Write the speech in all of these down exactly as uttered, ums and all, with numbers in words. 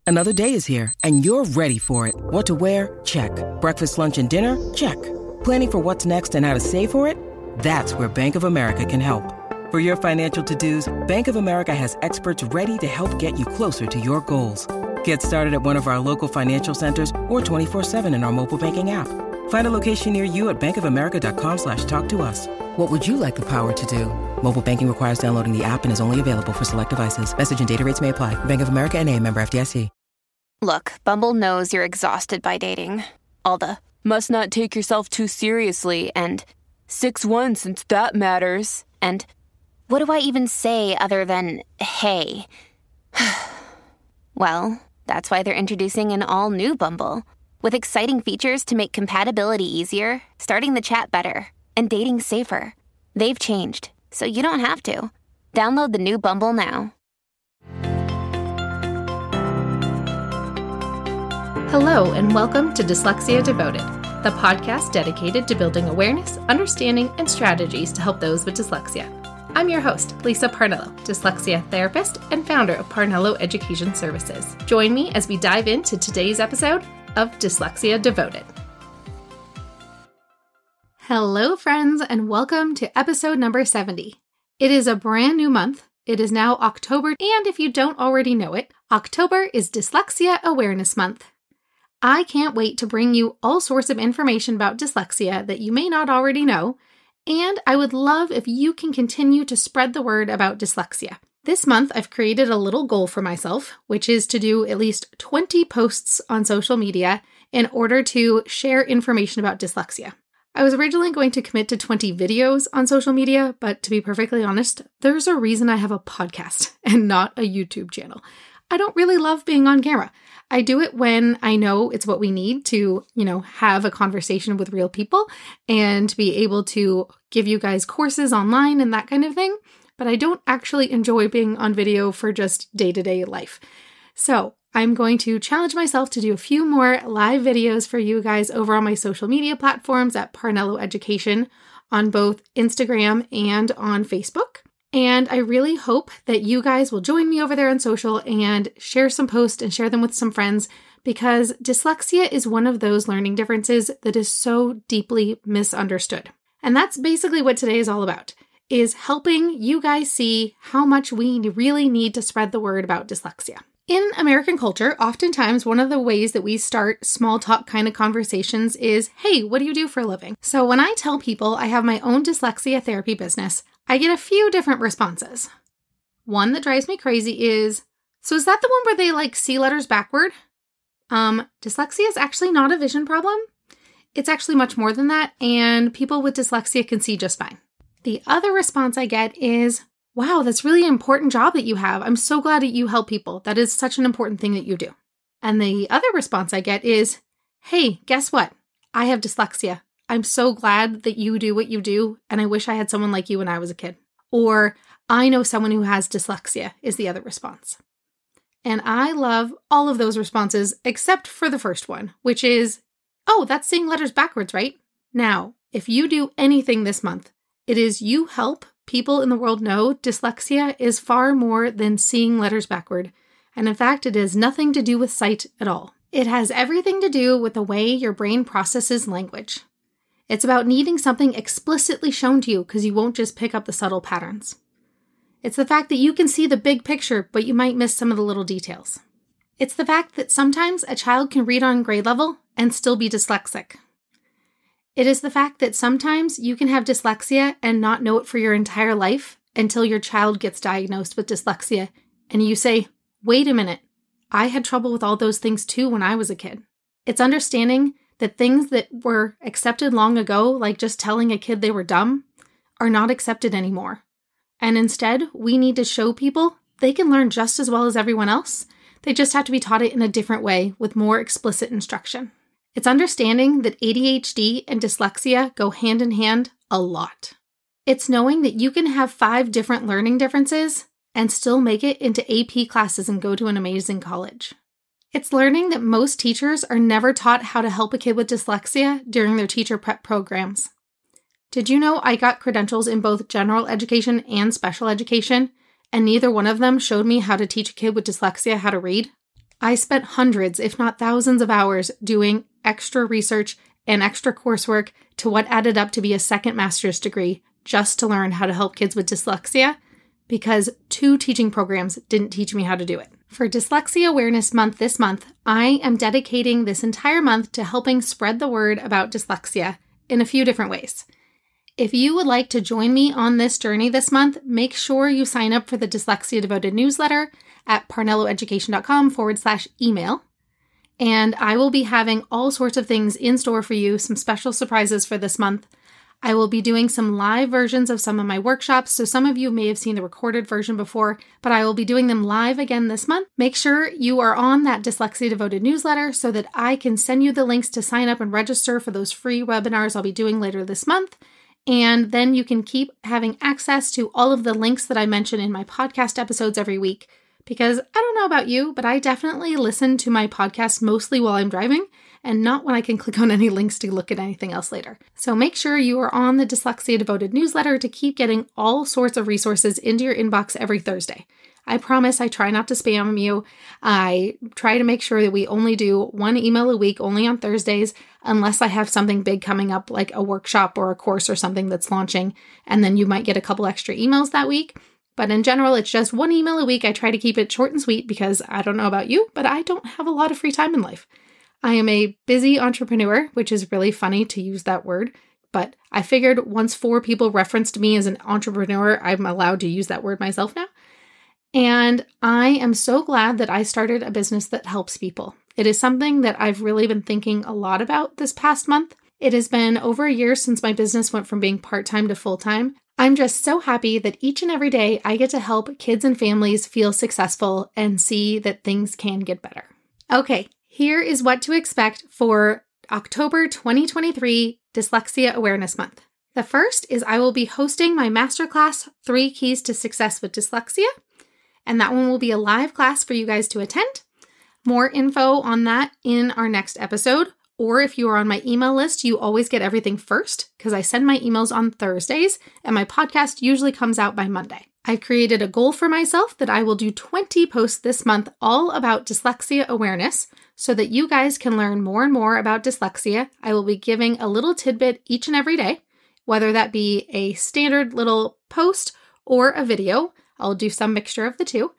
Another day is here, and you're ready for it. What to wear? Check. Breakfast, lunch, and dinner? Check. Planning for what's next and how to save for it? That's where Bank of America can help. For your financial to-dos, Bank of America has experts ready to help get you closer to your goals. Get started at one of our local financial centers or twenty-four seven in our mobile banking app. Find a location near you at bankofamerica.com slash talk to us. What would you like the power to do? Mobile banking requires downloading the app and is only available for select devices. Message and data rates may apply. Bank of America N A, member F D I C. Look, Bumble knows you're exhausted by dating. All the must not take yourself too seriously and six one since that matters. And what do I even say other than, hey? Well, that's why they're introducing an all-new Bumble with exciting features to make compatibility easier, starting the chat better, and dating safer. They've changed, so you don't have to. Download the new Bumble now. Hello, and welcome to Dyslexia Devoted, the podcast dedicated to building awareness, understanding, and strategies to help those with dyslexia. I'm your host, Lisa Parnello, dyslexia therapist and founder of Parnello Education Services. Join me as we dive into today's episode of Dyslexia Devoted. Hello, friends, and welcome to episode number seventy. It is a brand new month. It is now October, and if you don't already know it, October is Dyslexia Awareness Month. I can't wait to bring you all sorts of information about dyslexia that you may not already know, and I would love if you can continue to spread the word about dyslexia. This month, I've created a little goal for myself, which is to do at least twenty posts on social media in order to share information about dyslexia. I was originally going to commit to twenty videos on social media, but to be perfectly honest, there's a reason I have a podcast and not a YouTube channel. I don't really love being on camera. I do it when I know it's what we need to, you know, have a conversation with real people and to be able to give you guys courses online and that kind of thing. But I don't actually enjoy being on video for just day-to-day life. So I'm going to challenge myself to do a few more live videos for you guys over on my social media platforms at Parnello Education on both Instagram and on Facebook. And I really hope that you guys will join me over there on social and share some posts and share them with some friends, because dyslexia is one of those learning differences that is so deeply misunderstood. And that's basically what today is all about, is helping you guys see how much we really need to spread the word about dyslexia. In American culture, oftentimes one of the ways that we start small talk kind of conversations is, hey, what do you do for a living? So when I tell people I have my own dyslexia therapy business, I get a few different responses. One that drives me crazy is, so is that the one where they like see letters backward? Um, dyslexia is actually not a vision problem. It's actually much more than that, and people with dyslexia can see just fine. The other response I get is, wow, that's really an important job that you have. I'm so glad that you help people. That is such an important thing that you do. And the other response I get is, hey, guess what? I have dyslexia. I'm so glad that you do what you do, and I wish I had someone like you when I was a kid. Or, I know someone who has dyslexia, is the other response. And I love all of those responses except for the first one, which is, oh, that's seeing letters backwards, right? Now, if you do anything this month, it is you help people in the world know dyslexia is far more than seeing letters backward. And in fact, it has nothing to do with sight at all. It has everything to do with the way your brain processes language. It's about needing something explicitly shown to you because you won't just pick up the subtle patterns. It's the fact that you can see the big picture, but you might miss some of the little details. It's the fact that sometimes a child can read on grade level and still be dyslexic. It is the fact that sometimes you can have dyslexia and not know it for your entire life until your child gets diagnosed with dyslexia and you say, wait a minute, I had trouble with all those things too when I was a kid. It's understanding that things that were accepted long ago, like just telling a kid they were dumb, are not accepted anymore. And instead, we need to show people they can learn just as well as everyone else. They just have to be taught it in a different way with more explicit instruction. It's understanding that A D H D and dyslexia go hand in hand a lot. It's knowing that you can have five different learning differences and still make it into A P classes and go to an amazing college. It's learning that most teachers are never taught how to help a kid with dyslexia during their teacher prep programs. Did you know I got credentials in both general education and special education, and neither one of them showed me how to teach a kid with dyslexia how to read? I spent hundreds, if not thousands of hours doing extra research and extra coursework to what added up to be a second master's degree just to learn how to help kids with dyslexia, because two teaching programs didn't teach me how to do it. For Dyslexia Awareness Month this month, I am dedicating this entire month to helping spread the word about dyslexia in a few different ways. If you would like to join me on this journey this month, make sure you sign up for the Dyslexia Devoted newsletter at parnelloeducation.com forward slash email. And I will be having all sorts of things in store for you, some special surprises for this month. I will be doing some live versions of some of my workshops, so some of you may have seen the recorded version before, but I will be doing them live again this month. Make sure you are on that Dyslexia Devoted newsletter so that I can send you the links to sign up and register for those free webinars I'll be doing later this month. And then you can keep having access to all of the links that I mention in my podcast episodes every week. Because I don't know about you, but I definitely listen to my podcast mostly while I'm driving and not when I can click on any links to look at anything else later. So make sure you are on the Dyslexia Devoted newsletter to keep getting all sorts of resources into your inbox every Thursday. I promise I try not to spam you. I try to make sure that we only do one email a week, only on Thursdays, unless I have something big coming up like a workshop or a course or something that's launching, and then you might get a couple extra emails that week. But in general, it's just one email a week. I try to keep it short and sweet because I don't know about you, but I don't have a lot of free time in life. I am a busy entrepreneur, which is really funny to use that word, but I figured once four people referenced me as an entrepreneur, I'm allowed to use that word myself now. And I am so glad that I started a business that helps people. It is something that I've really been thinking a lot about this past month. It has been over a year since my business went from being part-time to full-time. I'm just so happy that each and every day I get to help kids and families feel successful and see that things can get better. Okay, here is what to expect for October twenty twenty-three Dyslexia Awareness Month. The first is I will be hosting my masterclass, Three Keys to Success with Dyslexia, and that one will be a live class for you guys to attend. More info on that in our next episode. Or if you are on my email list, you always get everything first because I send my emails on Thursdays and my podcast usually comes out by Monday. I've created a goal for myself that I will do twenty posts this month all about dyslexia awareness so that you guys can learn more and more about dyslexia. I will be giving a little tidbit each and every day, whether that be a standard little post or a video. I'll do some mixture of the two.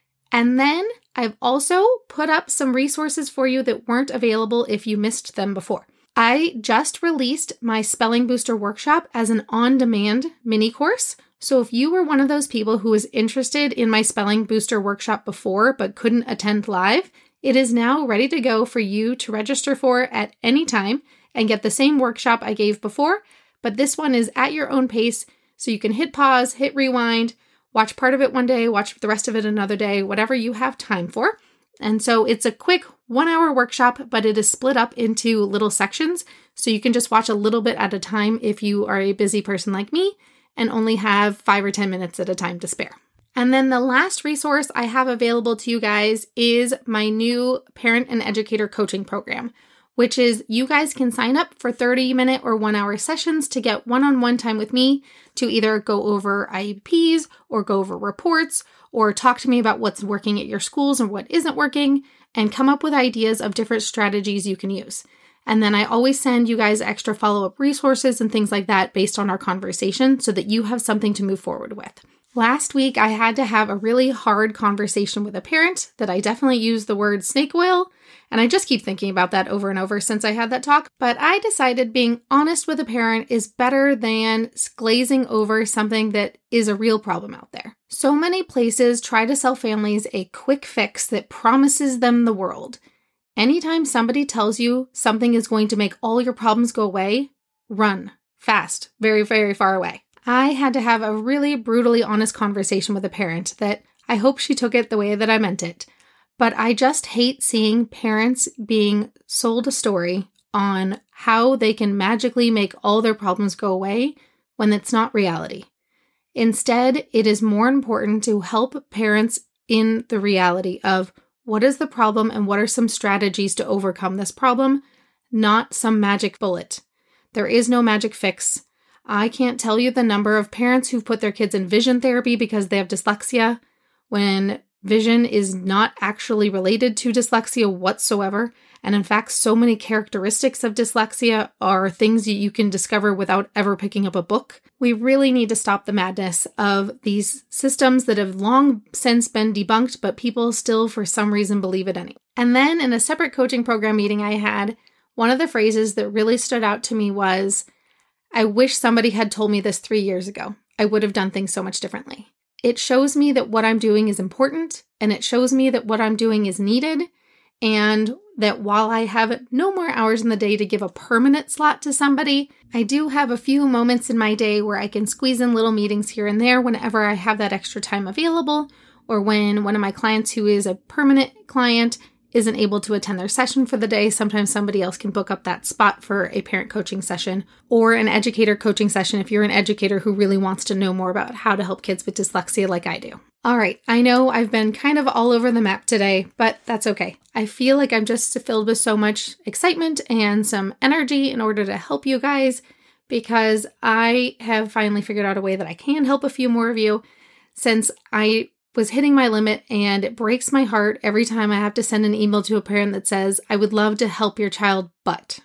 And then I've also put up some resources for you that weren't available if you missed them before. I just released my Spelling Booster workshop as an on-demand mini course. So if you were one of those people who was interested in my Spelling Booster workshop before but couldn't attend live, it is now ready to go for you to register for at any time and get the same workshop I gave before. But this one is at your own pace, so you can hit pause, hit rewind, watch part of it one day, watch the rest of it another day, whatever you have time for. And so it's a quick one-hour workshop, but it is split up into little sections, so you can just watch a little bit at a time if you are a busy person like me and only have five or ten minutes at a time to spare. And then the last resource I have available to you guys is my new Parent and Educator Coaching Program, which is you guys can sign up for thirty minute or one hour sessions to get one-on-one time with me to either go over I E Ps or go over reports or talk to me about what's working at your schools and what isn't working and come up with ideas of different strategies you can use. And then I always send you guys extra follow-up resources and things like that based on our conversation so that you have something to move forward with. Last week, I had to have a really hard conversation with a parent that I definitely used the word snake oil, and I just keep thinking about that over and over since I had that talk. But I decided being honest with a parent is better than glazing over something that is a real problem out there. So many places try to sell families a quick fix that promises them the world. Anytime somebody tells you something is going to make all your problems go away, run fast, very, very far away. I had to have a really brutally honest conversation with a parent that I hope she took it the way that I meant it. But I just hate seeing parents being sold a story on how they can magically make all their problems go away when it's not reality. Instead, it is more important to help parents in the reality of what is the problem and what are some strategies to overcome this problem, not some magic bullet. There is no magic fix. I can't tell you the number of parents who've put their kids in vision therapy because they have dyslexia when vision is not actually related to dyslexia whatsoever. And in fact, so many characteristics of dyslexia are things that you can discover without ever picking up a book. We really need to stop the madness of these systems that have long since been debunked, but people still, for some reason, believe it anyway. And then in a separate coaching program meeting I had, one of the phrases that really stood out to me was, I wish somebody had told me this three years ago. I would have done things so much differently. It shows me that what I'm doing is important, and it shows me that what I'm doing is needed, and that while I have no more hours in the day to give a permanent slot to somebody, I do have a few moments in my day where I can squeeze in little meetings here and there whenever I have that extra time available, or when one of my clients who is a permanent client isn't able to attend their session for the day. Sometimes somebody else can book up that spot for a parent coaching session or an educator coaching session if you're an educator who really wants to know more about how to help kids with dyslexia like I do. All right, I know I've been kind of all over the map today, but that's okay. I feel like I'm just filled with so much excitement and some energy in order to help you guys, because I have finally figured out a way that I can help a few more of you, since I was hitting my limit, and it breaks my heart every time I have to send an email to a parent that says, I would love to help your child, but...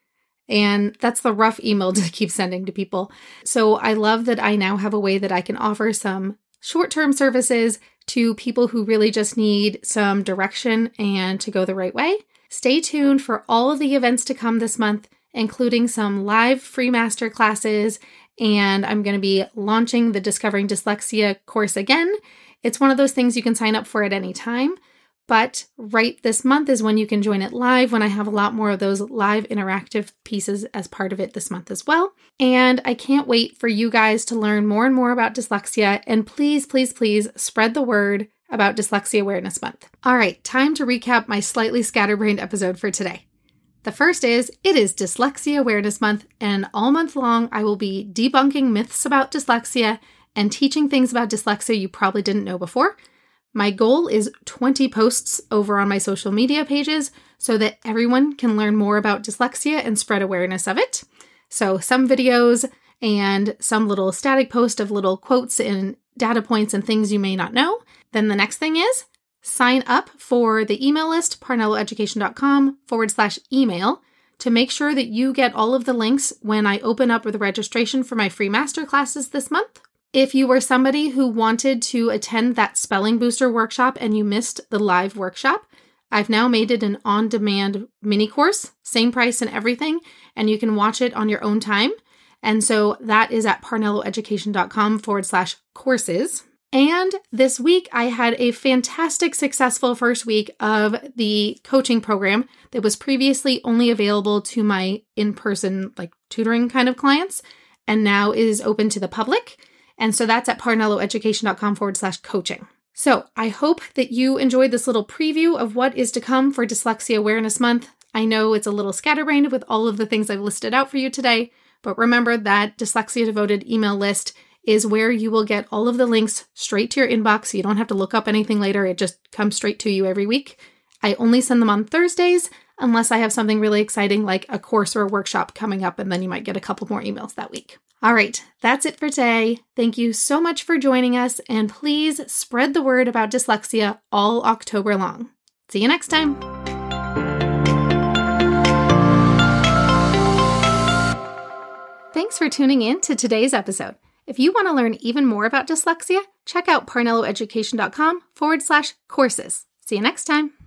And that's the rough email to keep sending to people. So I love that I now have a way that I can offer some short-term services to people who really just need some direction and to go the right way. Stay tuned for all of the events to come this month, including some live free master classes, and I'm going to be launching the Discovering Dyslexia course again. It's one of those things you can sign up for at any time, but right this month is when you can join it live, when I have a lot more of those live interactive pieces as part of it this month as well. And I can't wait for you guys to learn more and more about dyslexia, and please, please, please spread the word about Dyslexia Awareness Month. All right, time to recap my slightly scatterbrained episode for today. The first is, it is Dyslexia Awareness Month, and all month long I will be debunking myths about dyslexia and teaching things about dyslexia you probably didn't know before. My goal is twenty posts over on my social media pages so that everyone can learn more about dyslexia and spread awareness of it. So some videos and some little static post of little quotes and data points and things you may not know. Then the next thing is sign up for the email list, parnelloeducation.com forward slash email to make sure that you get all of the links when I open up the registration for my free masterclasses this month. If you were somebody who wanted to attend that Spelling Booster workshop and you missed the live workshop, I've now made it an on-demand mini course, same price and everything, and you can watch it on your own time. And so that is at parnelloeducation.com forward slash courses. And this week I had a fantastic, successful first week of the coaching program that was previously only available to my in-person, like tutoring kind of clients, and now is open to the public. And so that's at parnelloeducation.com forward slash coaching. So I hope that you enjoyed this little preview of what is to come for Dyslexia Awareness Month. I know it's a little scatterbrained with all of the things I've listed out for you today, but remember that Dyslexia Devoted email list is where you will get all of the links straight to your inbox. So you don't have to look up anything later. It just comes straight to you every week. I only send them on Thursdays unless I have something really exciting like a course or a workshop coming up, and then you might get a couple more emails that week. All right, that's it for today. Thank you so much for joining us, and please spread the word about dyslexia all October long. See you next time. Thanks for tuning in to today's episode. If you want to learn even more about dyslexia, check out parnelloeducation.com forward slash courses. See you next time.